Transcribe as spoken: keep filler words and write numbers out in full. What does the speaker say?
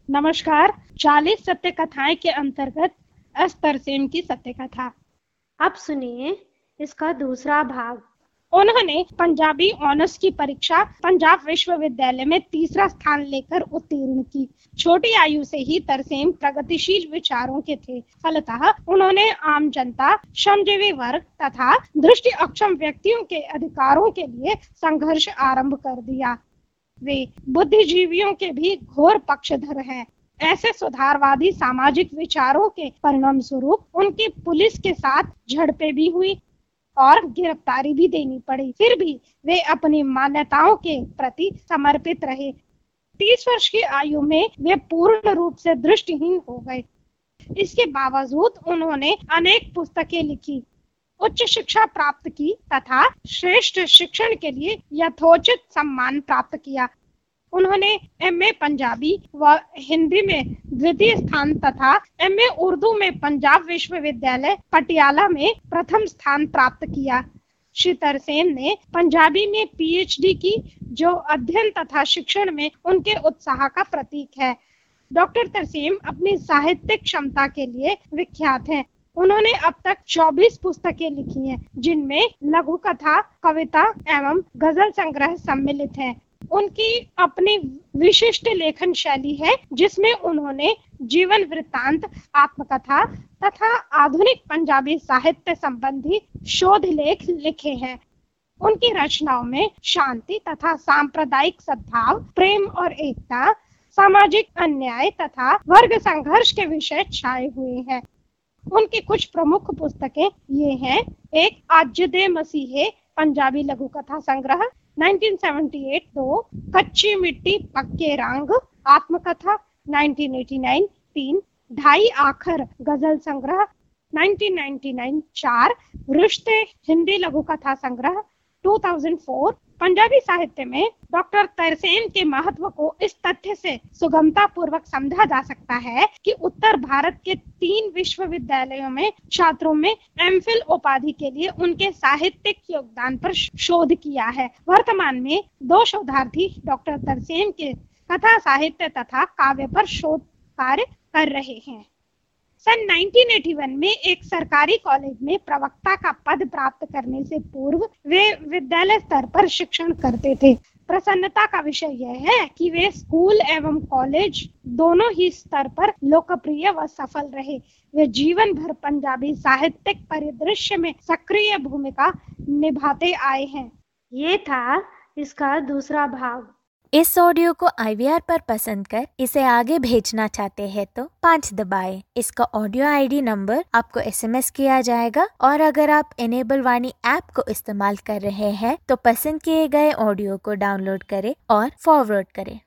नमस्कार। चालीस सत्य कथाएं के अंतर्गत एस तरसेम की सत्य कथा। अब सुनिए इसका दूसरा भाग। उन्होंने पंजाबी ऑनर्स की परीक्षा पंजाब विश्वविद्यालय में तीसरा स्थान लेकर उत्तीर्ण की। छोटी आयु से ही तरसेम प्रगतिशील विचारों के थे। फलतः उन्होंने आम जनता, श्रमजीवी वर्ग तथा दृष्टि अक्षम व्यक्तियों के अधिकारों के लिए संघर्ष आरंभ कर दिया। वे बुद्धिजीवियों के भी घोर पक्षधर हैं। ऐसे सुधारवादी सामाजिक विचारों के परिणाम स्वरूप उनकी पुलिस के साथ झड़पें भी हुई और गिरफ्तारी भी देनी पड़ी। फिर भी वे अपनी मान्यताओं के प्रति समर्पित रहे। तीस वर्ष की आयु में वे पूर्ण रूप से दृष्टिहीन हो गए। इसके बावजूद उन्होंने अनेक पुस्तकें लिखी, उच्च शिक्षा प्राप्त की तथा श्रेष्ठ शिक्षण के लिए यथोचित सम्मान प्राप्त किया। उन्होंने एमए पंजाबी व हिंदी में द्वितीय स्थान तथा एमए उर्दू में पंजाब विश्वविद्यालय पटियाला में प्रथम स्थान प्राप्त किया। श्री तरसेम ने पंजाबी में पीएचडी की, जो अध्ययन तथा शिक्षण में उनके उत्साह का प्रतीक है। डॉक्टर तरसेम अपनी साहित्यिक क्षमता के लिए विख्यात हैं। उन्होंने अब तक चौबीस पुस्तकें लिखी हैं, जिनमें लघु कथा, कविता एवं गजल संग्रह सम्मिलित हैं। उनकी अपनी विशिष्ट लेखन शैली है, जिसमें उन्होंने जीवन वृत्तांत, आत्मकथा तथा आधुनिक पंजाबी साहित्य संबंधी शोध लेख लिखे हैं। उनकी रचनाओं में शांति तथा सांप्रदायिक सद्भाव, प्रेम और एकता, सामाजिक अन्याय तथा वर्ग संघर्ष के विषय छाए हुए हैं। उनकी कुछ प्रमुख पुस्तकें ये हैं। एक आज दे मसीहे पंजाबी लघु कथा संग्रह उन्नीस सौ अठहत्तर, दो कच्ची मिट्टी पक्के रंग आत्मकथा उन्नीस सौ नवासी, तीन ढाई आखर गजल संग्रह उन्नीस सौ निन्यानवे, चार रिश्ते हिंदी लघु कथा संग्रह दो हज़ार चार। पंजाबी साहित्य में डॉक्टर तरसेम के महत्व को इस तथ्य से सुगमता पूर्वक समझा जा सकता है कि उत्तर भारत के तीन विश्वविद्यालयों में छात्रों में एमफिल उपाधि के लिए उनके साहित्यिक योगदान पर शोध किया है। वर्तमान में दो शोधार्थी डॉक्टर तरसेम के कथा साहित्य तथा काव्य पर शोध कार्य कर रहे हैं। सन उन्नीस सौ इक्यासी में एक सरकारी कॉलेज में प्रवक्ता का पद प्राप्त करने से पूर्व वे विद्यालय स्तर पर शिक्षण करते थे। प्रसन्नता का विषय यह है कि वे स्कूल एवं कॉलेज दोनों ही स्तर पर लोकप्रिय व सफल रहे। वे जीवन भर पंजाबी साहित्यिक परिदृश्य में सक्रिय भूमिका निभाते आए हैं। ये था इसका दूसरा भाग। इस ऑडियो को आई वी आर पर पसंद कर इसे आगे भेजना चाहते हैं तो पाँच दबाएं। इसका ऑडियो आईडी नंबर आपको एसएमएस किया जाएगा और अगर आप इनेबल वाणी ऐप को इस्तेमाल कर रहे हैं तो पसंद किए गए ऑडियो को डाउनलोड करें और फॉरवर्ड करें।